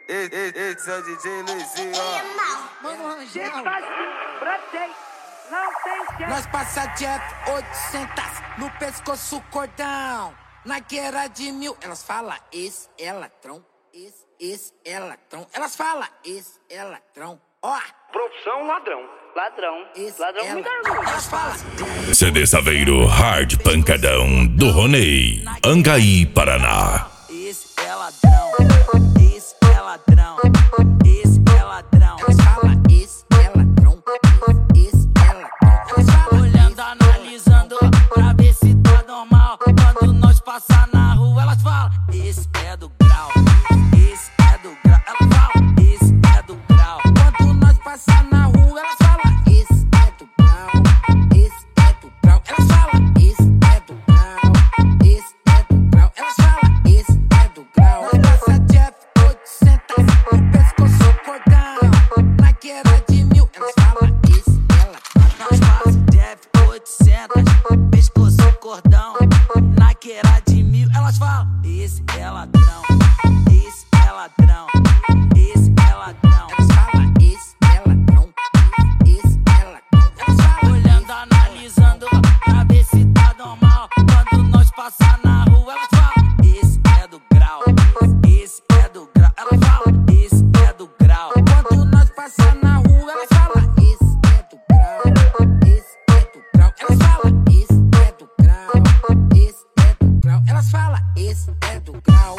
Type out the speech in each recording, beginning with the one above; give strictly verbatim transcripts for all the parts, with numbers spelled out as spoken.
Esse é o D J Luizinho, ó. Mano, Rangel. Brotei, não tem jeito. Nós passa Jeff oitocentos no pescoço cordão. Naqueira de mil. Elas falam, esse é ladrão. Esse, esse é ladrão. Elas falam, esse é ladrão. Ó. Profissão ladrão. Ladrão. Esse Ladrão é muita ladrão. luz. Elas falam. C D Saveiro Hard Pancadão do Ronei, Angaí, Paraná. Esse é ladrão. Esse é ladrão. Esse é ladrão. Elas falam, esse é ladrão. Esse é ladrão. Elas falam, olhando, analisando pra ver se tá normal. Quando nós passar na rua, elas falam, esse é do grau. Esse é do grau. Elas falam, esse é do grau. Quando nós passar na rua, elas falam, esse é do grau. Esse é do grau. Elas falam, esse é do grau. Esse é do grau. Elas falam, esse é do grau. Nós passa Jeff oitocentos no pescoço cordão. Naqueira de mil, elas falam, esse é ladrão. Nós passa Jeff oitocentos pescoço cordão. Naqueira de mil, elas falam, esse é ladrão. Esse é ladrão. Esse é ladrão. Elas falam, esse é ladrão. Esse é ladrão. Elas falam, olhando, analisando pra ver se tá normal. Quando nós passar na rua, elas falam, esse é do grau. Esse é do grau. Elas falam, esse é do grau. Quando nós passar na rua, elas falam, esse é do grau. Esse é do grau. Elas falam, esse é do grau. Esse é do grau. Elas falam, esse é do grau.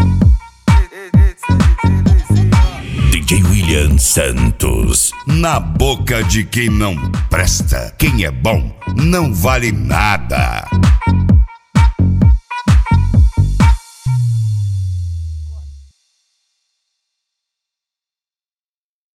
D J William Santos. Na boca de quem não presta, quem é bom não vale nada.